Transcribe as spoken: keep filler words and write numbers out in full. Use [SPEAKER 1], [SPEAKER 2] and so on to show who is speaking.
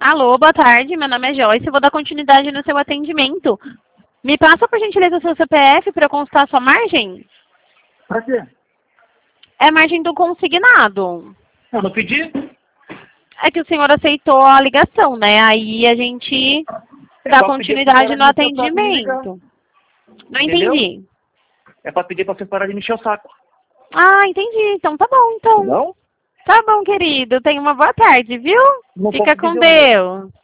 [SPEAKER 1] Alô, boa tarde, meu nome é Joyce, eu vou dar continuidade no seu atendimento. Me passa, por gentileza, o seu C P F para eu constar a sua margem?
[SPEAKER 2] Pra quê?
[SPEAKER 1] É a margem do consignado.
[SPEAKER 2] Eu não pedi?
[SPEAKER 1] É que o senhor aceitou a ligação, né? Aí a gente
[SPEAKER 2] É
[SPEAKER 1] dá
[SPEAKER 2] pra pedir pra
[SPEAKER 1] continuidade
[SPEAKER 2] parar de
[SPEAKER 1] no
[SPEAKER 2] me encher o saco e me ligar.
[SPEAKER 1] atendimento. Não
[SPEAKER 2] Entendeu?
[SPEAKER 1] entendi.
[SPEAKER 2] É pra pedir pra você parar de me encher o saco.
[SPEAKER 1] Ah, entendi. Então tá bom, então.
[SPEAKER 2] Não?
[SPEAKER 1] Tá bom, querido. Tenha uma boa tarde, viu?
[SPEAKER 2] Não
[SPEAKER 1] Fica
[SPEAKER 2] posso
[SPEAKER 1] com
[SPEAKER 2] dizer o meu.
[SPEAKER 1] Deus.